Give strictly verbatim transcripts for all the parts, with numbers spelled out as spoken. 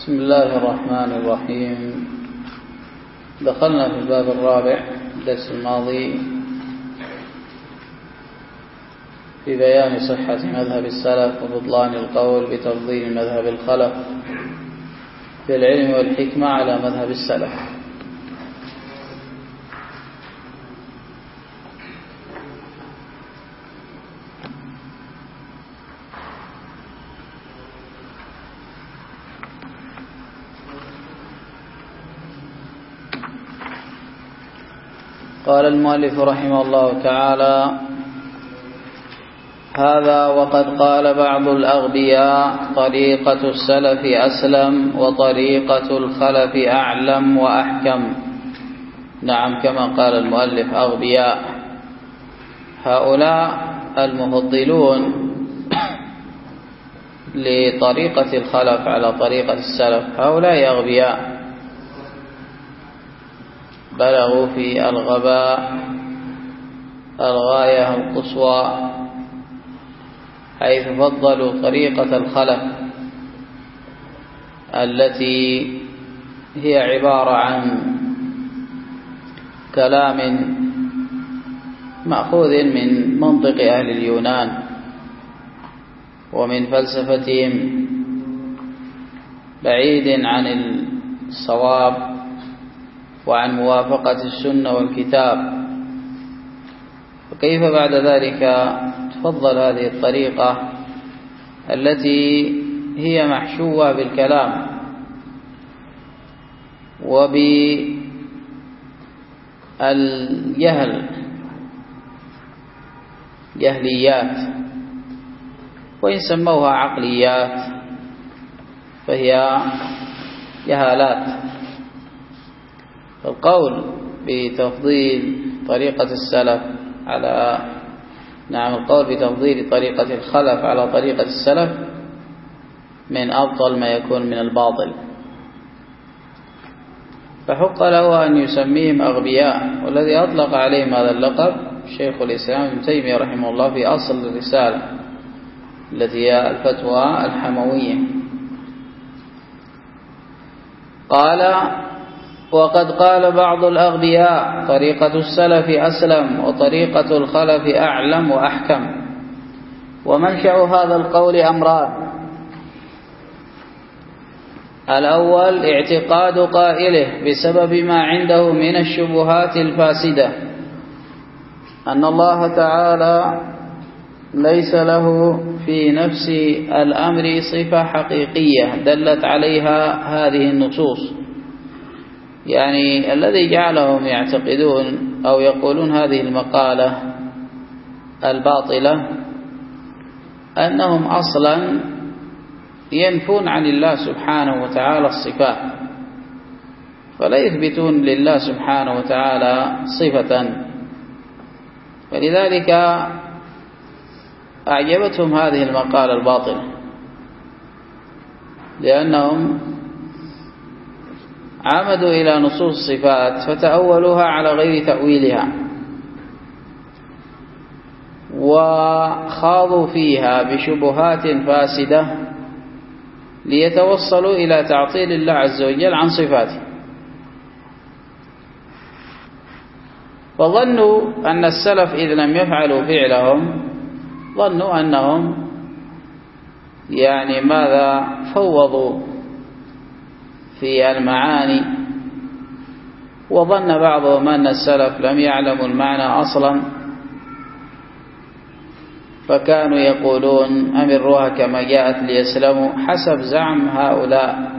بسم الله الرحمن الرحيم. دخلنا في الباب الرابع الدرس الماضي في بيان صحة مذهب السلف وبطلان القول بتفضيل مذهب الخلف في العلم والحكمة على مذهب السلف. قال المؤلف رحمه الله تعالى: هذا وقد قال بعض الأغبياء طريقة السلف أسلم وطريقة الخلف أعلم وأحكم. نعم، كما قال المؤلف أغبياء، هؤلاء المفضلون لطريقة الخلف على طريقة السلف، هؤلاء أغبياء بلغوا في الغباء الغاية القصوى، حيث فضلوا طريقة الخلف التي هي عبارة عن كلام مأخوذ من منطق أهل اليونان ومن فلسفتهم، بعيد عن الصواب وعن موافقة السنة والكتاب. وكيف بعد ذلك تفضل هذه الطريقة التي هي محشوة بالكلام وبالجهل، جهليات، وإن سموها عقليات فهي جهالات. القول بتفضيل طريقة السلف على نعم القول بتفضيل طريقة الخلف على طريقة السلف من أبطل ما يكون من الباطل، فحق له أن يسميهم أغبياء. والذي أطلق عليهم هذا اللقب شيخ الإسلام ابن تيمية رحمه الله في أصل الرسالة التي هي الفتوى الحموية. قال: وقد قال بعض الأغبياء طريقة السلف أسلم وطريقة الخلف أعلم وأحكم. ومنشأ هذا القول أمران: الأول اعتقاد قائله بسبب ما عنده من الشبهات الفاسدة أن الله تعالى ليس له في نفس الأمر صفة حقيقية دلت عليها هذه النصوص. يعني الذي جعلهم يعتقدون أو يقولون هذه المقالة الباطلة أنهم أصلا ينفون عن الله سبحانه وتعالى الصفات، فلا يثبتون لله سبحانه وتعالى صفة، فلذلك أعجبتهم هذه المقالة الباطلة، لأنهم عمدوا إلى نصوص الصفات فتأولوها على غير تأويلها وخاضوا فيها بشبهات فاسدة ليتوصلوا إلى تعطيل الله عز وجل عن صفاته. فظنوا أن السلف إذ لم يفعلوا فعلهم ظنوا أنهم يعني ماذا فوضوا في المعاني، وظن بعضهم أن السلف لم يعلموا المعنى أصلا، فكانوا يقولون أمروها كما جاءت ليسلموا حسب زعم هؤلاء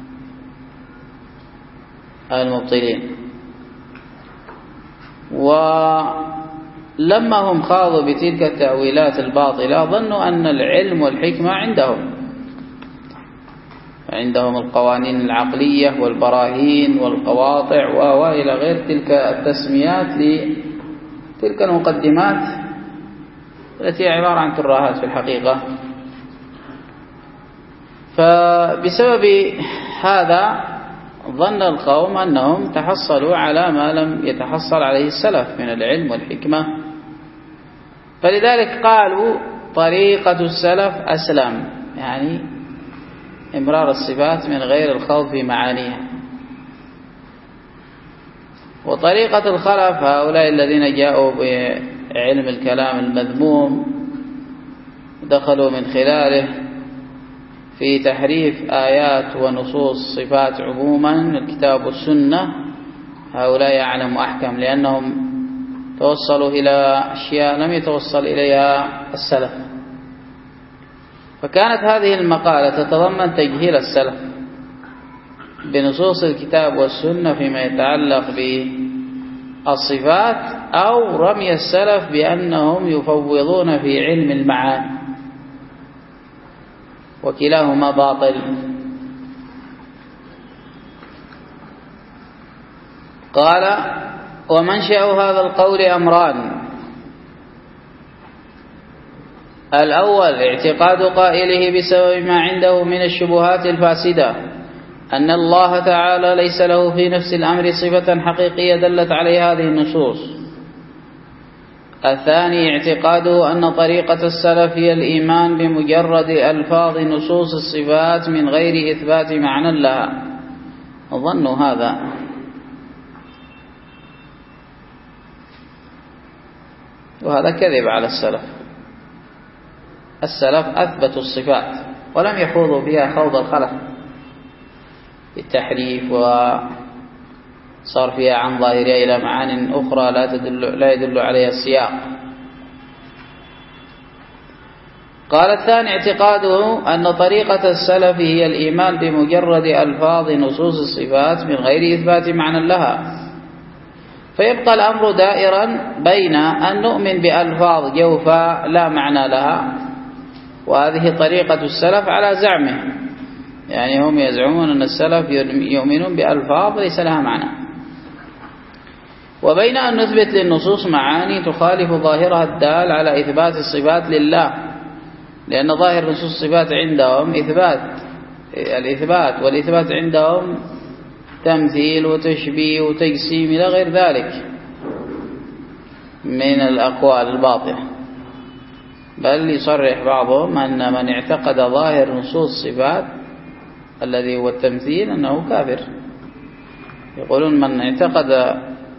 المبطلين. ولما هم خاضوا بتلك التأويلات الباطلة ظنوا أن العلم والحكمة عندهم عندهم القوانين العقلية والبراهين والقواطع وإلى غير تلك التسميات لتلك المقدمات التي هي عبارة عن ترهات في الحقيقة. فبسبب هذا ظن القوم أنهم تحصلوا على ما لم يتحصل عليه السلف من العلم والحكمة، فلذلك قالوا طريقة السلف أسلم، يعني إمرار الصفات من غير الخوض في معانيها. وطريقة الخلف هؤلاء الذين جاءوا بعلم الكلام المذموم دخلوا من خلاله في تحريف آيات ونصوص صفات عموما الكتاب والسنة، هؤلاء يعلم أحكم لأنهم توصلوا إلى أشياء لم يتوصل إليها السلف. فكانت هذه المقالة تتضمن تجهيل السلف بنصوص الكتاب والسنة فيما يتعلق بالصفات، أو رمي السلف بأنهم يفوضون في علم المعاني، وكلاهما باطل. قال: ومنشأ هذا القول أمران: الأول اعتقاد قائله بسبب ما عنده من الشبهات الفاسدة أن الله تعالى ليس له في نفس الأمر صفة حقيقية دلت عليه هذه النصوص. الثاني اعتقاده أن طريقة السلف هي الإيمان بمجرد ألفاظ نصوص الصفات من غير إثبات معنى لها. ظنوا هذا، وهذا كذب على السلف. السلف أثبتوا الصفات ولم يخوضوا فيها خوض الخلف بالتحريف وصار فيها عن ظاهرها إلى معان أخرى لا تدل لا يدل عليها السياق. قال: الثاني اعتقاده أن طريقة السلف هي الإيمان بمجرد ألفاظ نصوص الصفات من غير إثبات معنى لها، فيبقى الأمر دائرا بين أن نؤمن بألفاظ جوفاء لا معنى لها، وهذه طريقة السلف على زعمه، يعني هم يزعمون أن السلف يؤمنون بألفاظ ليس لها معنى، وبين أن نثبت للنصوص معاني تخالف ظاهرها الدال على إثبات الصفات لله، لأن ظاهر نصوص الصفات عندهم إثبات الإثبات، والإثبات عندهم تمثيل وتشبيه وتجسيم إلى غير ذلك من الأقوال الباطلة. بل يصرح بعضهم أن من اعتقد ظاهر نصوص الصفات الذي هو التمثيل أنه كافر. يقولون من اعتقد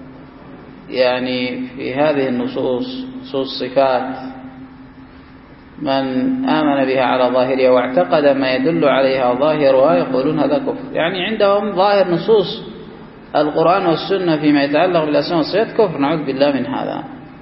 يعني في هذه النصوص نصوص الصفات من آمن بها على ظاهرها واعتقد ما يدل عليها ظاهرها، يقولون هذا كفر. يعني عندهم ظاهر نصوص القرآن والسنة فيما يتعلق بالأسماء والصفات كفر، نعوذ بالله من هذا.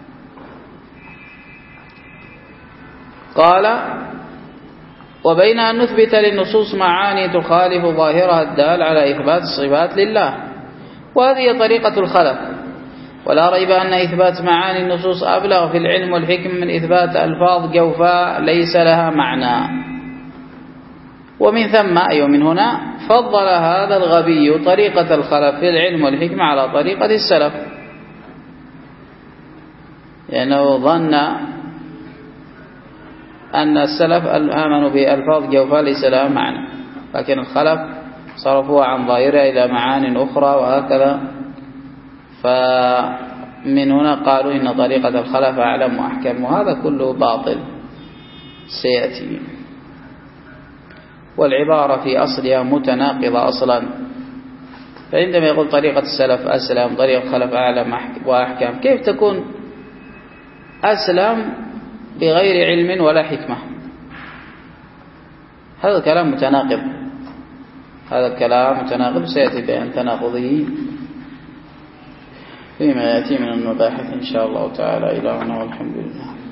قال: وبين أن نثبت للنصوص معاني تخالف ظاهرها الدال على إثبات الصفات لله، وهذه طريقة الخلف، ولا ريب أن إثبات معاني النصوص أبلغ في العلم والحكم من إثبات ألفاظ جوفاء ليس لها معنى. ومن ثم أي أيوة من هنا فضل هذا الغبي طريقة الخلف في العلم والحكم على طريقة السلف، لأنه ظن أن السلف آمنوا بألفاظ جوفاء ليس لها معنى، لكن الخلف صرفوها عن ظاهرها إلى معان أخرى وهكذا. فمن هنا قالوا إن طريقة الخلف أعلم وأحكم، وهذا كله باطل سيأتي. والعبارة في أصلها متناقضة أصلا، فعندما يقول طريقة السلف أسلم طريقة الخلف أعلم وأحكم، كيف تكون أسلم بغير علم ولا حكمة؟ هذا الكلام متناقض، هذا الكلام متناقض، سيأتي بأن تناقضه فيما يأتي من المباحث إن شاء الله تعالى. إلهنا والحمد لله.